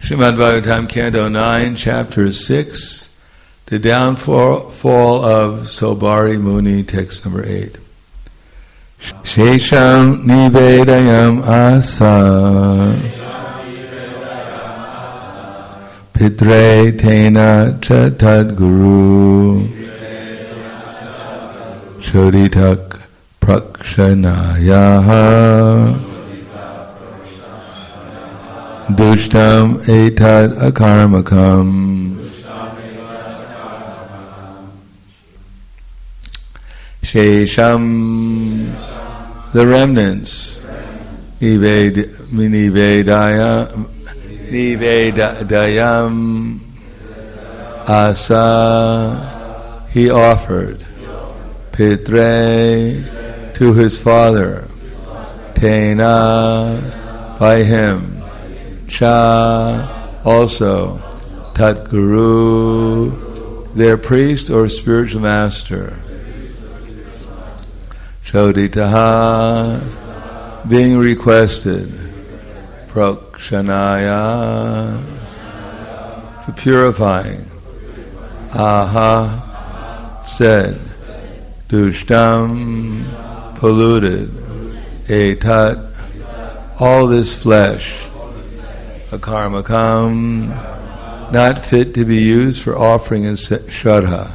Srimad Bhagavatam, Canto 9, Chapter 6, The Downfall of Saubhari Muni, text number 8. Shesham nivedayam asa Pitre tena cha tadguru Choditak prakshanayaha Dushtam etad akarmakam Shesham, the remnants, Nivedayam Asa, he offered, Pitre, to his father, Tena, by him, Cha, also, Tat Guru, their priest or spiritual master, Choditaha, being requested, Prakshanaya, for purifying, Aha, said, Dushtam, polluted, Etat, all this flesh, Akarmakam, not fit to be used for offering in Shraddha.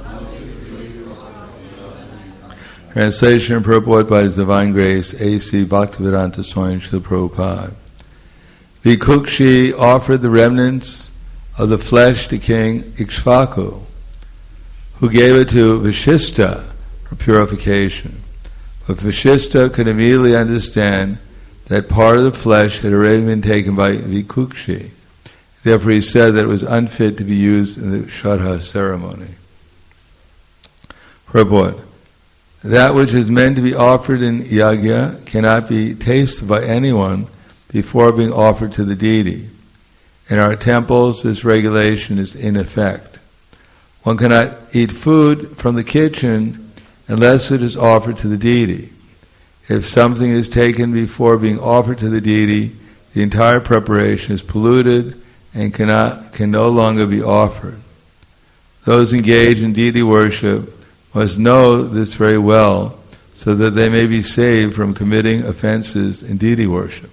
Translation and purport by His Divine Grace, A.C. Bhaktivedanta Swami Srila Prabhupada. Vikukshi offered the remnants of the flesh to King Ikshvaku, who gave it to Vashishta for purification. But Vashishta could immediately understand that part of the flesh had already been taken by Vikukshi. Therefore he said that it was unfit to be used in the Shraddha ceremony. Purport. That which is meant to be offered in yajna cannot be tasted by anyone before being offered to the deity. In our temples, this regulation is in effect. One cannot eat food from the kitchen unless it is offered to the deity. If something is taken before being offered to the deity, the entire preparation is polluted and can no longer be offered. Those engaged in deity worship must know this very well so that they may be saved from committing offenses in deity worship.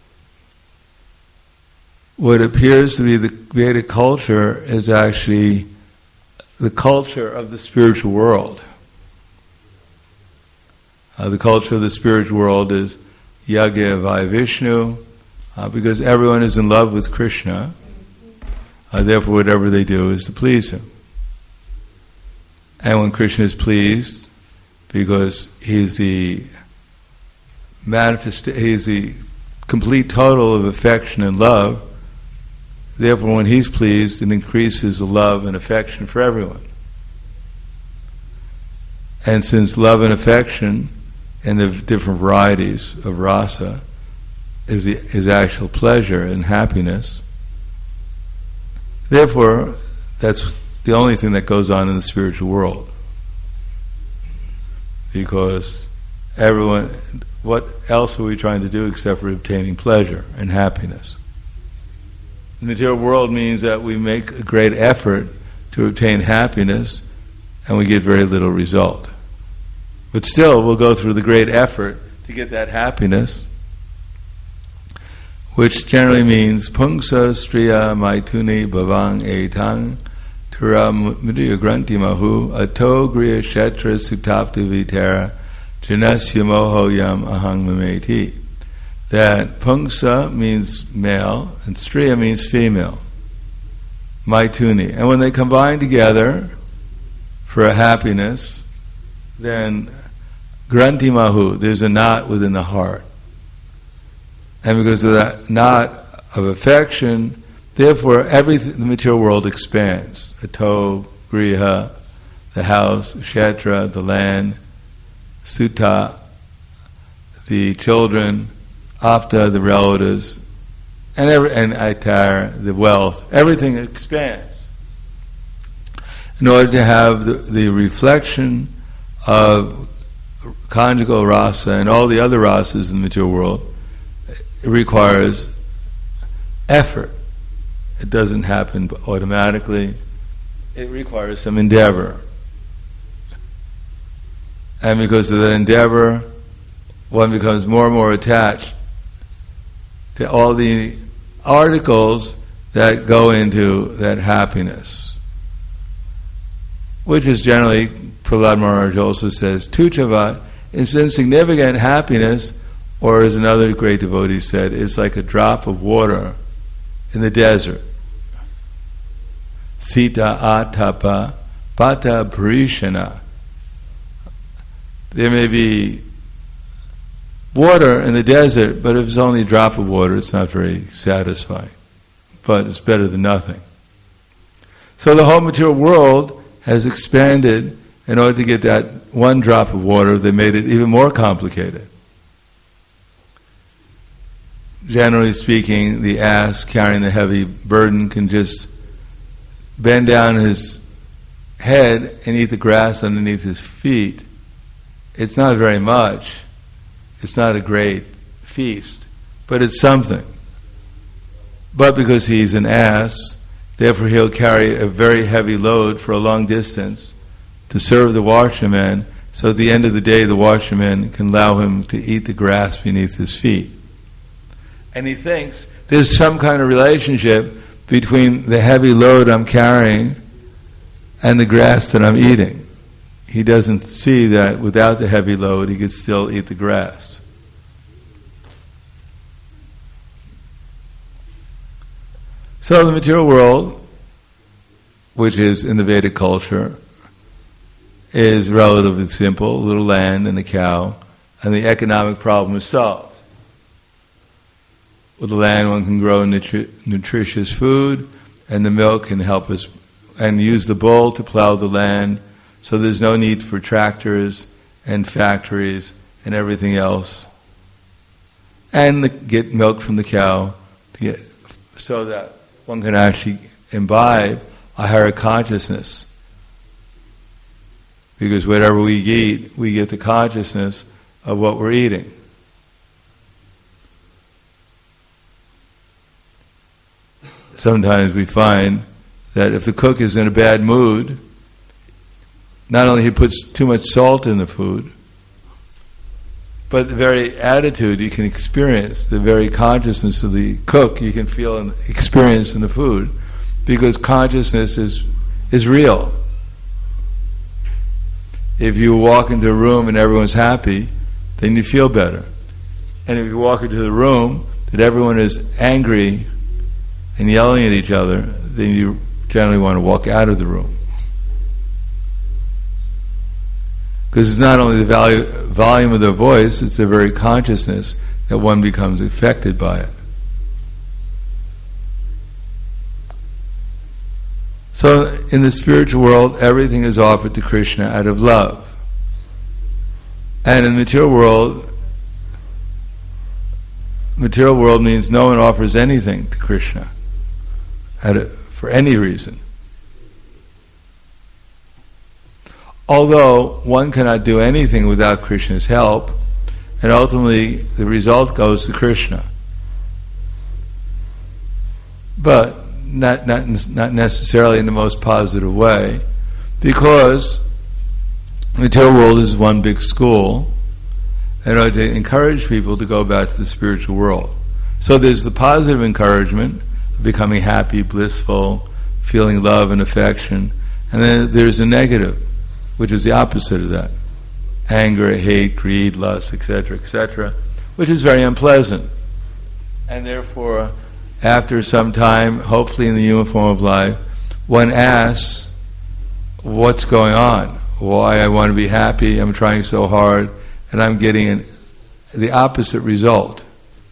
What appears to be the Vedic culture is actually the culture of the spiritual world. The culture of the spiritual world is Yagya Vai Vishnu, because everyone is in love with Krishna, therefore whatever they do is to please him. And when Krishna is pleased, because he's the complete total of affection and love, therefore when he's pleased, it increases the love and affection for everyone. And since love and affection and the different varieties of rasa is actual pleasure and happiness, therefore that's the only thing that goes on in the spiritual world. Because everyone, what else are we trying to do except for obtaining pleasure and happiness? The material world means that we make a great effort to obtain happiness and we get very little result. But still, we'll go through the great effort to get that happiness, which generally means Pungsa Striya Maituni Bhavang Etang Tura Mudriya Granti Mahu Ato Griya Kshetra Sutapta Vitera Janasya Moho Yam Ahang Mameti. That Pungsa means male and Striya means female. Maituni. And when they combine together for a happiness, then Granti Mahu, there's a knot within the heart. And because of that knot of affection, therefore everything, the material world expands. Ato, Griha, the house, Kshetra, the land, Sutta, the children, Apta, the relatives, and Aitar, the wealth, everything expands. In order to have the reflection of conjugal rasa and all the other rasas in the material world, it requires effort. It doesn't happen automatically. It requires some endeavor. And because of that endeavor, one becomes more and more attached to all the articles that go into that happiness, which is generally, Prahlad Maharaj also says, Tuchavat is insignificant happiness, or as another great devotee said, it's like a drop of water in the desert. Sita atapa pata prishana. There may be water in the desert, but if it's only a drop of water, it's not very satisfying. But it's better than nothing. So the whole material world has expanded in order to get that one drop of water. They made it even more complicated. Generally speaking, the ass carrying the heavy burden can just bend down his head and eat the grass underneath his feet. It's not very much. It's not a great feast, but it's something. But because he's an ass, therefore he'll carry a very heavy load for a long distance to serve the washerman, so at the end of the day the washerman can allow him to eat the grass beneath his feet. And he thinks there's some kind of relationship between the heavy load I'm carrying and the grass that I'm eating. He doesn't see that without the heavy load he could still eat the grass. So the material world, which is in the Vedic culture, is relatively simple, a little land and a cow, and the economic problem is solved. With the land one can grow nutritious food, and the milk can help us, and use the bull to plow the land, so there's no need for tractors and factories and everything else. And get milk from the cow so that one can actually imbibe a higher consciousness. Because whatever we eat, we get the consciousness of what we're eating. Sometimes we find that if the cook is in a bad mood, not only he puts too much salt in the food, but the very attitude you can experience, the very consciousness of the cook you can feel and experience in the food, because consciousness is real. If you walk into a room and everyone's happy, then you feel better. And if you walk into the room that everyone is angry and yelling at each other, then you generally want to walk out of the room. Because it's not only the volume of their voice, it's their very consciousness that one becomes affected by it. So in the spiritual world, everything is offered to Krishna out of love. And in the material world means no one offers anything to Krishna for any reason. Although one cannot do anything without Krishna's help, and ultimately the result goes to Krishna. But not necessarily in the most positive way, because the material world is one big school in order to encourage people to go back to the spiritual world. So there's the positive encouragement of becoming happy, blissful, feeling love and affection, and then there's a negative, which is the opposite of that. Anger, hate, greed, lust, etc., which is very unpleasant. And therefore, after some time, hopefully in the human form of life, one asks, what's going on? Why I want to be happy, I'm trying so hard, and I'm getting the opposite result.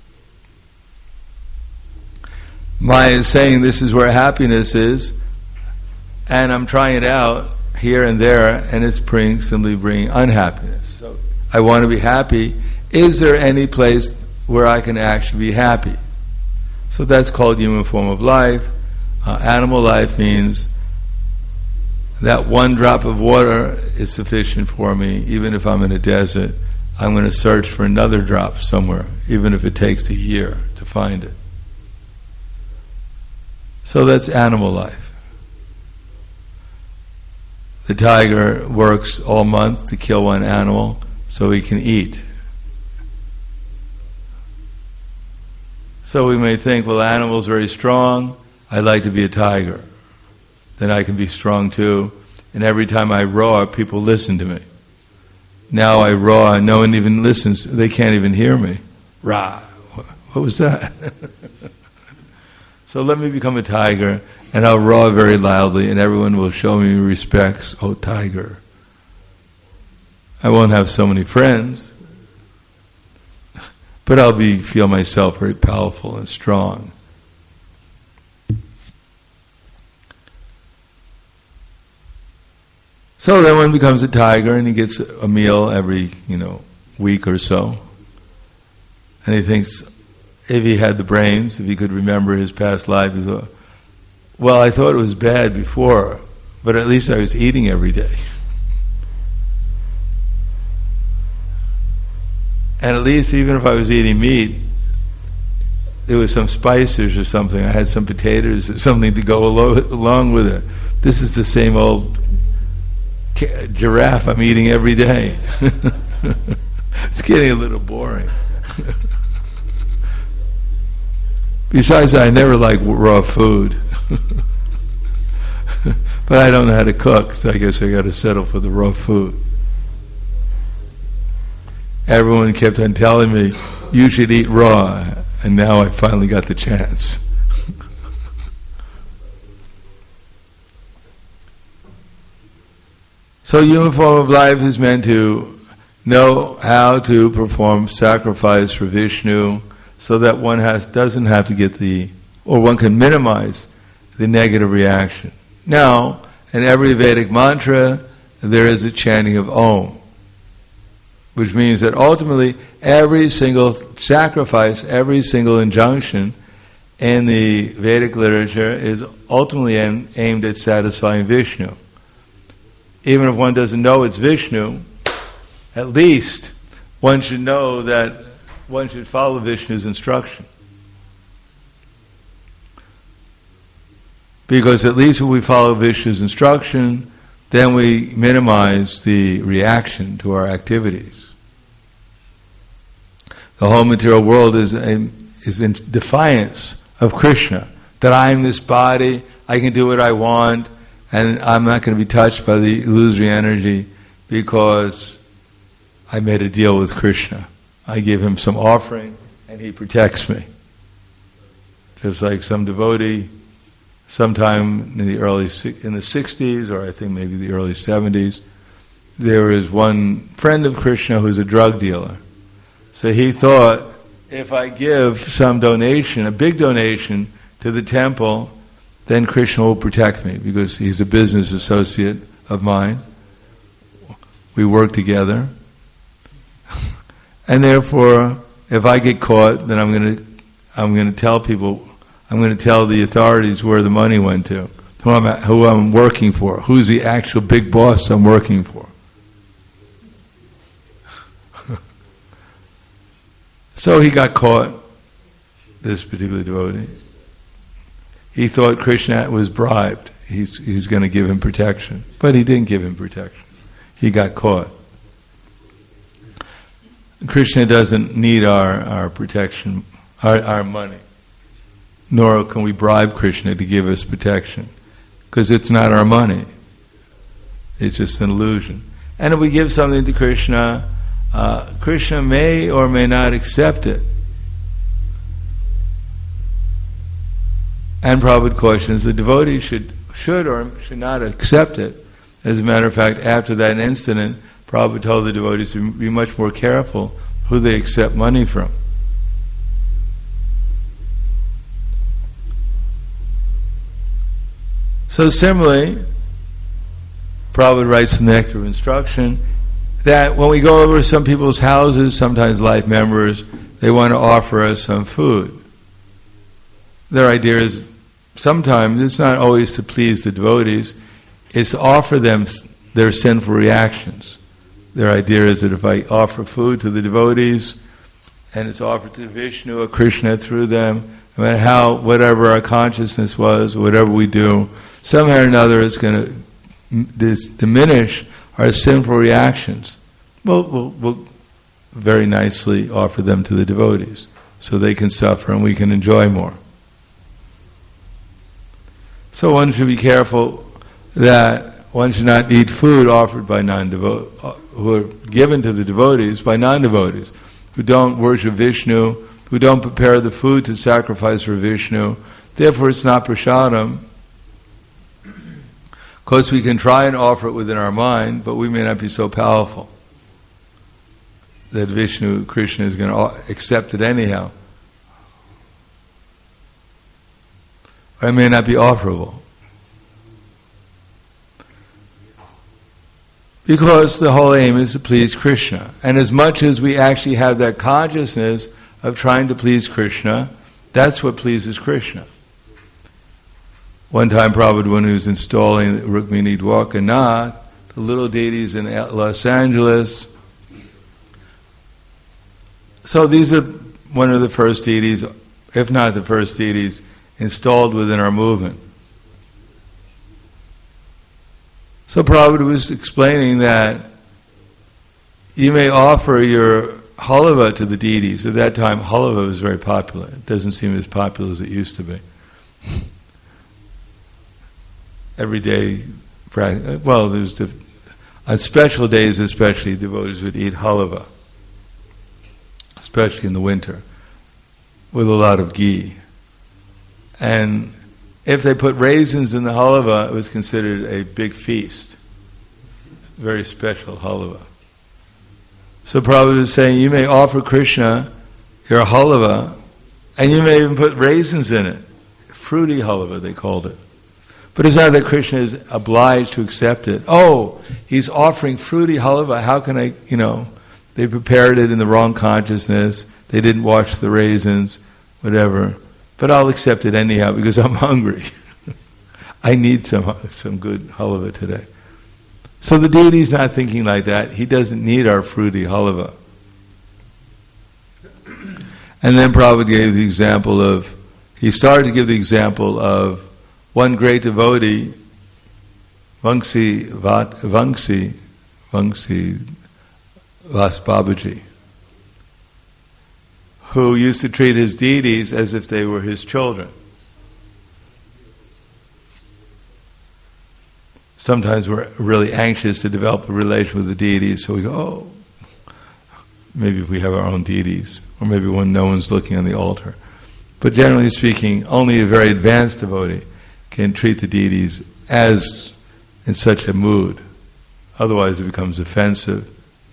Maya is saying this is where happiness is, and I'm trying it out here and there, and it's simply bringing unhappiness. So I want to be happy. Is there any place where I can actually be happy? So that's called human form of life. Animal life means that one drop of water is sufficient for me. Even if I'm in a desert, I'm going to search for another drop somewhere, even if it takes a year to find it. So that's animal life. The tiger works all month to kill one animal so he can eat. So we may think, well, animal's very strong, I'd like to be a tiger. Then I can be strong too. And every time I roar, people listen to me. Now I roar and no one even listens. They can't even hear me. Rah! What was that? So let me become a tiger and I'll roar very loudly and everyone will show me respects. Oh, tiger. I won't have so many friends, but I'll feel myself very powerful and strong. So then one becomes a tiger and he gets a meal every, week or so. And he thinks, if he had the brains, if he could remember his past life, he thought, well, I thought it was bad before, but at least I was eating every day. And at least even if I was eating meat, there was some spices or something. I had some potatoes or something to go along with it. This is the same old giraffe I'm eating every day. It's getting a little boring. Besides, I never like raw food. But I don't know how to cook, so I guess I got to settle for the raw food. Everyone kept on telling me, you should eat raw, and now I finally got the chance. So human form of life is meant to know how to perform sacrifice for Vishnu so that one doesn't have to get one can minimize the negative reaction. Now, in every Vedic mantra, there is a chanting of Om, which means that ultimately every single sacrifice, every single injunction in the Vedic literature is ultimately aimed at satisfying Vishnu. Even if one doesn't know it's Vishnu, at least one should know that one should follow Vishnu's instruction. Because at least if we follow Vishnu's instruction, then we minimize the reaction to our activities. The whole material world is in defiance of Krishna, that I am this body, I can do what I want, and I'm not going to be touched by the illusory energy because I made a deal with Krishna. I give him some offering and he protects me. Just like some devotee, sometime in the 60s, or I think maybe the early 70s, there is one friend of Krishna who's a drug dealer. So he thought, if I give some donation, a big donation to the temple, then Krishna will protect me because he's a business associate of mine. We work together. And therefore, if I get caught, then I'm going to tell people, I'm going to tell the authorities where the money went to, who I'm working for, who's the actual big boss I'm working for. So he got caught, this particular devotee. He thought Krishna was bribed. He's going to give him protection. But he didn't give him protection. He got caught. Krishna doesn't need our protection, our money. Nor can we bribe Krishna to give us protection. Because it's not our money. It's just an illusion. And if we give something to Krishna, Krishna may or may not accept it. And Prabhupada cautions the devotee should or should not accept it. As a matter of fact, after that incident, Prabhupada told the devotees to be much more careful who they accept money from. So similarly, Prabhupada writes in the Nectar of Instruction that when we go over some people's houses, sometimes life members, they want to offer us some food. Their idea is, sometimes it's not always to please the devotees, it's to offer them their sinful reactions. Their idea is that if I offer food to the devotees, and it's offered to Vishnu or Krishna through them, No matter how, whatever our consciousness was, whatever we do, somehow or another it's going to diminish our sinful reactions. We'll very nicely offer them to the devotees so they can suffer and we can enjoy more. So one should be careful that one should not eat food offered by who are given to the devotees by non-devotees, who don't worship Vishnu, who don't prepare the food to sacrifice for Vishnu. Therefore it's not prasadam. Of course we can try and offer it within our mind, but we may not be so powerful that Vishnu, Krishna is going to accept it anyhow. Or it may not be offerable. Because the whole aim is to please Krishna. And as much as we actually have that consciousness of trying to please Krishna, that's what pleases Krishna. One time Prabhupada, when he was installing Rukmini Dwarka Nath, the little deities in Los Angeles. So these are one of the first deities, if not the first deities, installed within our movement. So Prabhupada was explaining that you may offer your halava to the deities. At that time, halava was very popular. It doesn't seem as popular as it used to be. Every day, well, there's on special days especially, devotees would eat halava, especially in the winter, with a lot of ghee. And if they put raisins in the halava, it was considered a big feast. Very special halava. So Prabhupada is saying, you may offer Krishna your halava, and you may even put raisins in it. Fruity halava, they called it. But it's not that Krishna is obliged to accept it. Oh, he's offering fruity halava, how can I, they prepared it in the wrong consciousness, they didn't wash the raisins, whatever. But I'll accept it anyhow because I'm hungry. I need some good halava today. So the deity is not thinking like that. He doesn't need our fruity halava. And then Prabhupada gave the example of, he started to give the example of one great devotee, Vangsi Vas Babaji, who used to treat his deities as if they were his children. Sometimes we're really anxious to develop a relation with the deities, so we go, oh, maybe if we have our own deities, or maybe when no one's looking on the altar. But generally speaking, only a very advanced devotee can treat the deities as in such a mood. Otherwise it becomes offensive.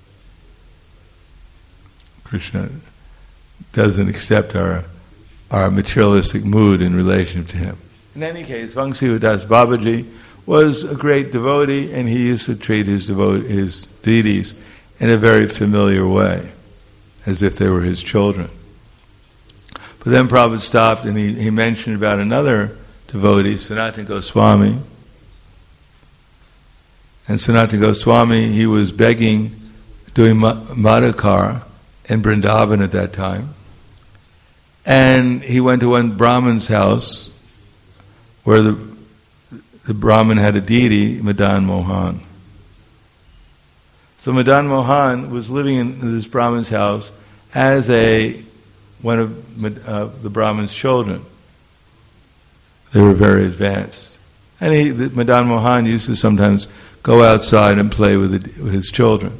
Krishna doesn't accept our materialistic mood in relation to him. In any case, Vangsi Das Babaji was a great devotee, and he used to treat his deities in a very familiar way, as if they were his children. But then Prabhupada stopped and he mentioned about another devotee, Sanatana Goswami. And Sanatana Goswami, he was begging, doing Madhukar in Vrindavan at that time. And he went to one Brahman's house where the Brahmin had a deity, Madan Mohan. So Madan Mohan was living in this Brahmin's house as one of the Brahmin's children. They were very advanced. And Madan Mohan used to sometimes go outside and play with his children.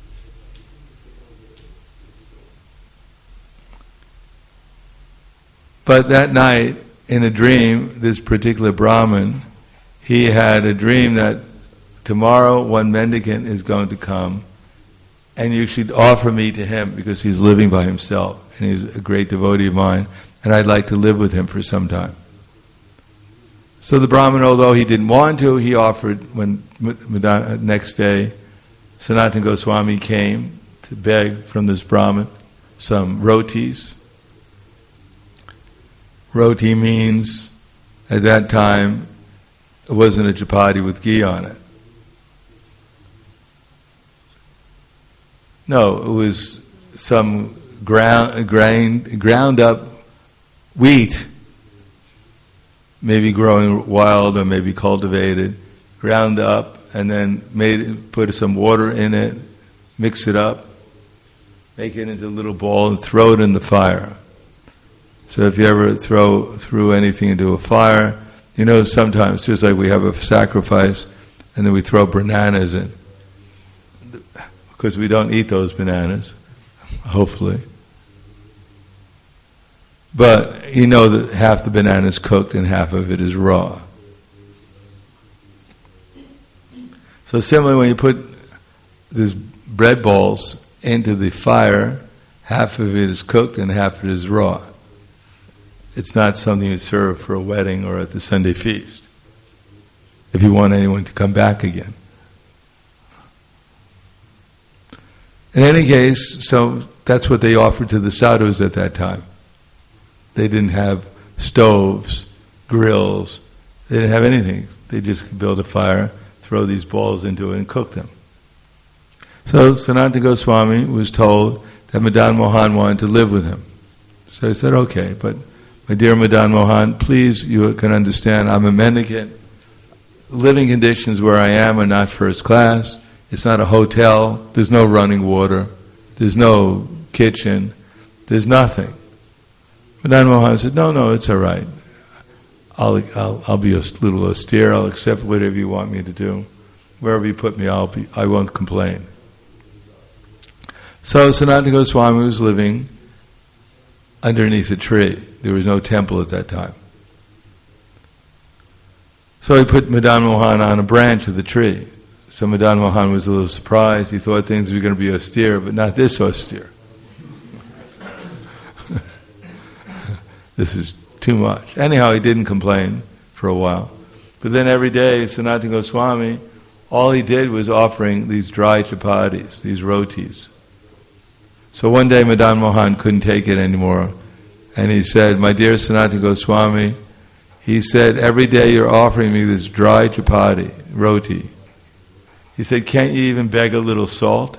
But that night, in a dream, this particular Brahmin, he had a dream that tomorrow one mendicant is going to come and you should offer me to him because he's living by himself and he's a great devotee of mine and I'd like to live with him for some time. So the Brahmin, although he didn't want to, he offered. When next day Sanatana Goswami came to beg from this Brahmin some rotis. Roti means, at that time, it wasn't a chapati with ghee on it. No, it was some ground up wheat maybe growing wild or maybe cultivated, ground up, and then put some water in it, mix it up, make it into a little ball and throw it in the fire. So if you ever threw anything into a fire, sometimes, just like we have a sacrifice, and then we throw bananas in. Because we don't eat those bananas, hopefully. But that half the banana is cooked and half of it is raw. So similarly, when you put these bread balls into the fire, half of it is cooked and half of it is raw. It's not something you serve for a wedding or at the Sunday feast, if you want anyone to come back again. In any case, so that's what they offered to the sadhus at that time. They didn't have stoves, grills, they didn't have anything. They just could build a fire, throw these balls into it and cook them. So Sanatana Goswami was told that Madan Mohan wanted to live with him. So he said, okay, but my dear Madan Mohan, please, you can understand, I'm a mendicant. Living conditions where I am are not first class. It's not a hotel. There's no running water. There's no kitchen. There's nothing. Madan Mohan said, no, it's all right. I'll be a little austere. I'll accept whatever you want me to do. Wherever you put me, I won't complain. So Sanatana Goswami was living underneath a tree. There was no temple at that time. So he put Madan Mohan on a branch of the tree. So Madan Mohan was a little surprised. He thought things were going to be austere, but not this austere. This is too much. Anyhow, he didn't complain for a while. But then every day, Sanatana Goswami, all he did was offering these dry chapatis, these rotis. So one day Madan Mohan couldn't take it anymore. And he said, my dear Sanatana Goswami, he said, every day you're offering me this dry chapati, roti. He said, can't you even beg a little salt?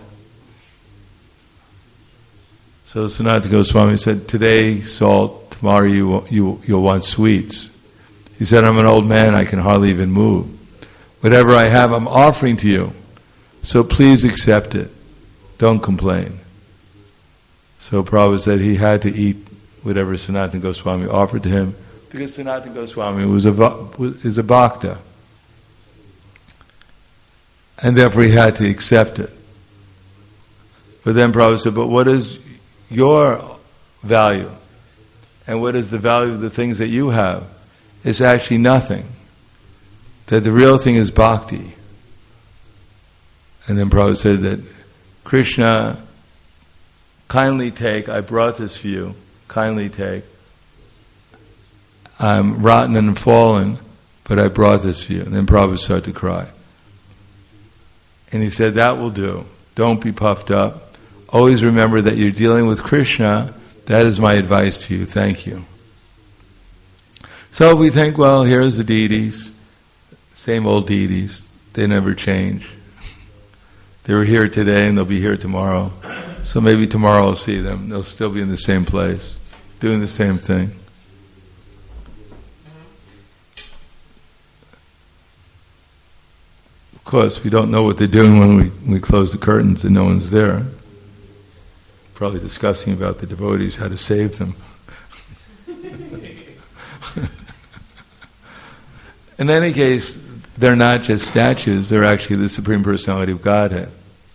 So Sanatana Goswami said, today salt, tomorrow you'll want sweets. He said, I'm an old man, I can hardly even move. Whatever I have, I'm offering to you. So please accept it. Don't complain. So Prabhupada said he had to eat whatever Sanatana Goswami offered to him, because Sanatana Goswami is a bhakta. And therefore he had to accept it. But then Prabhupada said, but what is your value? And what is the value of the things that you have? It's actually nothing. That the real thing is bhakti. And then Prabhupada said that Krishna, kindly take, I brought this for you, kindly take. I'm rotten and fallen, but I brought this for you. And then Prabhupada started to cry. And he said, that will do. Don't be puffed up. Always remember that you're dealing with Krishna. That is my advice to you. Thank you. So we think, well, here's the deities. Same old deities. They never change. They were here today and they'll be here tomorrow. So maybe tomorrow I'll see them. They'll still be in the same place, doing the same thing. Of course, we don't know what they're doing when we close the curtains and no one's there. Probably discussing about the devotees, how to save them. In any case, they're not just statues, they're actually the Supreme Personality of Godhead.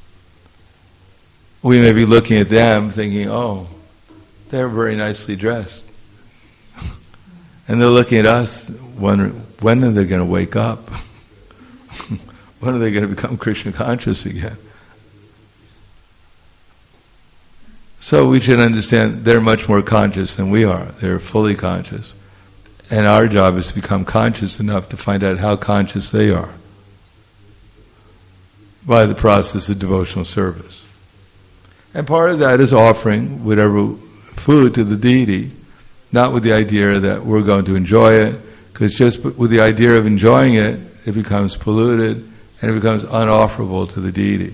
We may be looking at them thinking, oh, they're very nicely dressed. And they're looking at us, wondering, when are they going to wake up? When are they going to become Krishna conscious again? So we should understand they're much more conscious than we are. They're fully conscious. And our job is to become conscious enough to find out how conscious they are by the process of devotional service. And part of that is offering whatever food to the deity, not with the idea that we're going to enjoy it, because just with the idea of enjoying it, it becomes polluted and it becomes unofferable to the deity.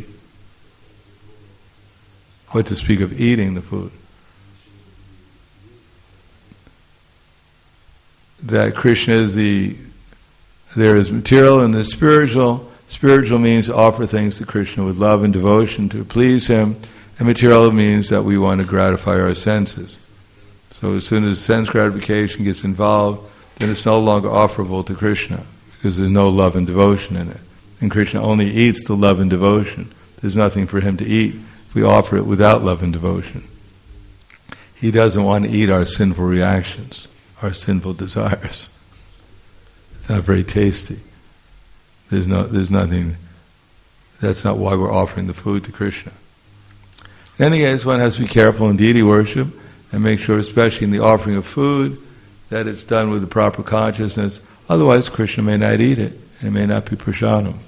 What to speak of eating the food. that Krishna is there is material and there's spiritual. Spiritual means to offer things to Krishna with love and devotion to please him, and material means that we want to gratify our senses. So as soon as sense gratification gets involved, then it's no longer offerable to Krishna, because there's no love and devotion in it. And Krishna only eats the love and devotion. There's nothing for him to eat if we offer it without love and devotion. He doesn't want to eat our sinful reactions, our sinful desires. It's not very tasty. There's nothing. That's not why we're offering the food to Krishna. In any case, one has to be careful in deity worship and make sure, especially in the offering of food, that it's done with the proper consciousness. Otherwise, Krishna may not eat it, and it may not be prasadam.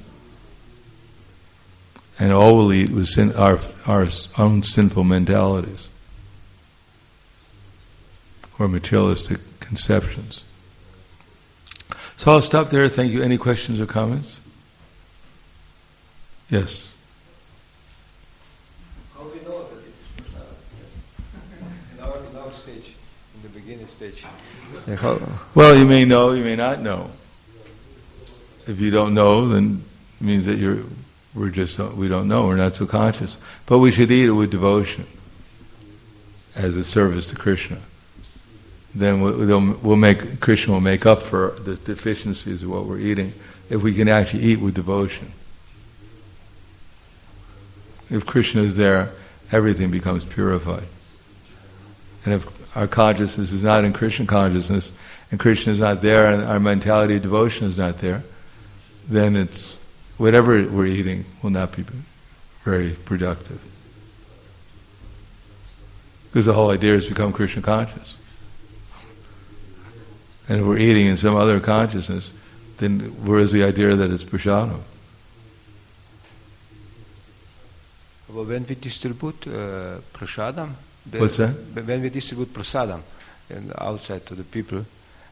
And all we'll eat was our own sinful mentalities or materialistic conceptions. So I'll stop there. Thank you. Any questions or comments? Yes. How do we know that it's prasadam? In our stage, in the beginning stage. Well, you may know, you may not know. If you don't know, then it means that we don't know. We're not so conscious. But we should eat it with devotion, as a service to Krishna. Then Krishna will make up for the deficiencies of what we're eating if we can actually eat with devotion. If Krishna is there, everything becomes purified. And if our consciousness is not in Krishna consciousness, and Krishna is not there, and our mentality of devotion is not there, then it's whatever we're eating will not be very productive. Because the whole idea is to become Krishna conscious. And if we're eating in some other consciousness, then where is the idea that it's prasadam? Well, when we distribute prasadam, what's that? When we distribute prasadam and outside to the people,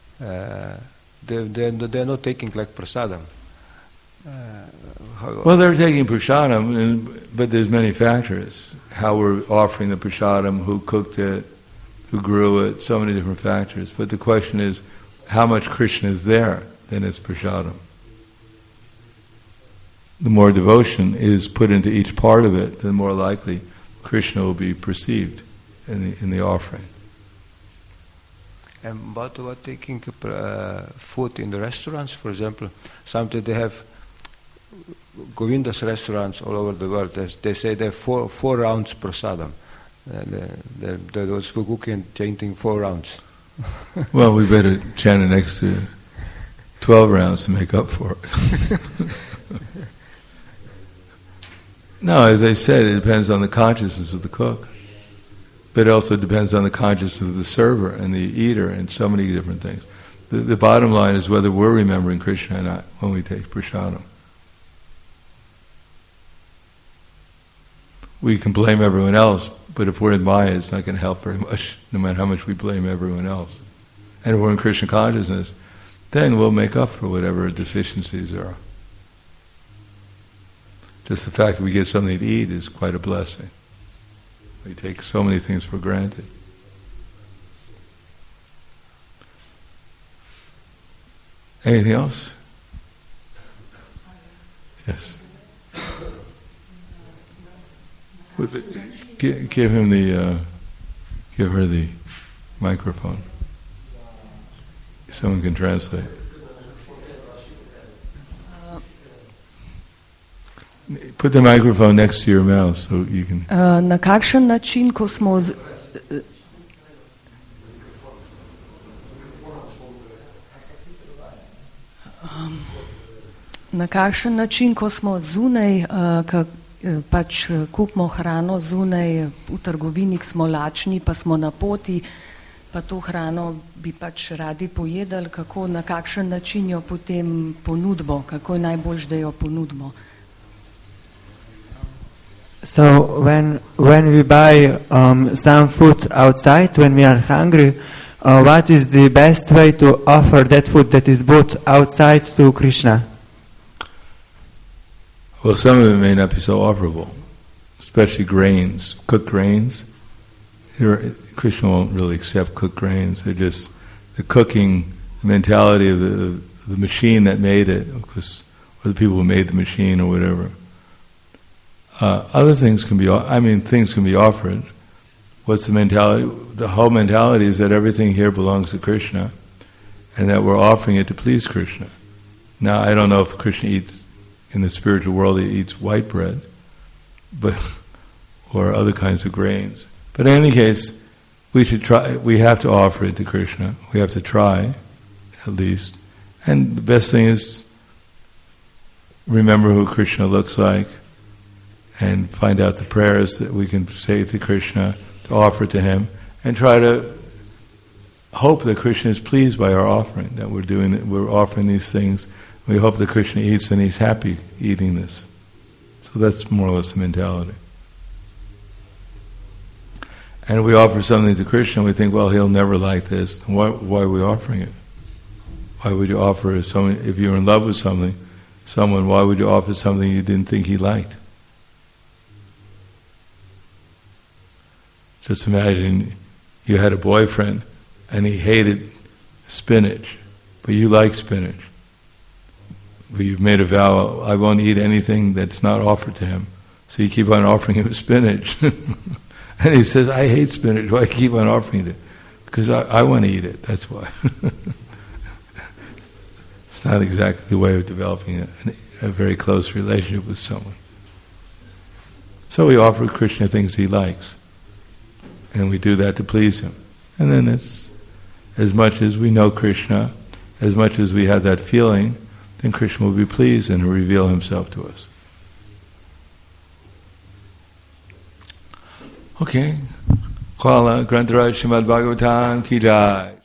they're not taking like prasadam. Well, they're taking prasadam, but there's many factors. How we're offering the prasadam, who cooked it, who grew it, so many different factors. But the question is, how much Krishna is there, then it's prasadam. The more devotion is put into each part of it, the more likely Krishna will be perceived in the offering. And about taking food in the restaurants, for example, sometimes they have Govinda's restaurants all over the world. They say they have four rounds prasadam. Those cooking chanting 4 rounds. Well, we better chant an extra 12 rounds to make up for it. No, as I said, it depends on the consciousness of the cook. But it also depends on the consciousness of the server and the eater and so many different things. The bottom line is whether we're remembering Krishna or not when we take prasadam. We can blame everyone else, but if we're in Maya, it's not going to help very much, no matter how much we blame everyone else. And if we're in Krishna consciousness, then we'll make up for whatever deficiencies are. Just the fact that we get something to eat is quite a blessing. We take so many things for granted. Anything else? Yes. Give her the microphone. Someone can translate. Put the microphone next to your mouth so you can. Na kakšen način, ko smo na kakšen način, ko smo zunaj, pač kupimo hrano zunaj v trgovini, smo lačni, pa smo na poti, pa to hrano bi pač radi pojedali, kako, na kakšen način jo potem ponudimo, kako je najboljš, da jo ponudimo. So when we buy some food outside, when we are hungry, what is the best way to offer that food that is bought outside to Krishna? Well, some of it may not be so offerable, especially grains, cooked grains. Krishna won't really accept cooked grains. They're just, the cooking the mentality of the machine that made it, because, or the people who made the machine or whatever. Other things can be, things can be offered. What's the mentality? The whole mentality is that everything here belongs to Krishna, and that we're offering it to please Krishna. Now, I don't know if Krishna eats, in the spiritual world, he eats white bread, or other kinds of grains. But in any case, we should try. We have to offer it to Krishna. We have to try, at least. And the best thing is remember who Krishna looks like, and find out the prayers that we can say to Krishna, to offer to him, and try to hope that Krishna is pleased by our offering, that we're offering these things. We hope that Krishna eats and he's happy eating this. So that's more or less the mentality. And if we offer something to Krishna, we think, well, he'll never like this. Why are we offering it? Why would you offer something, if you're in love with someone, why would you offer something you didn't think he liked? Just imagine you had a boyfriend and he hated spinach, but you like spinach. But you've made a vow, I won't eat anything that's not offered to him. So you keep on offering him spinach. And he says, I hate spinach, why keep on offering it? Because I want to eat it, that's why. It's not exactly the way of developing a very close relationship with someone. So we offer Krishna things he likes. And we do that to please him. And then it's, as much as we know Krishna, as much as we have that feeling, then Krishna will be pleased and reveal himself to us. Okay. Kala Grantaraj Srimad Bhagavatam Ki Jai.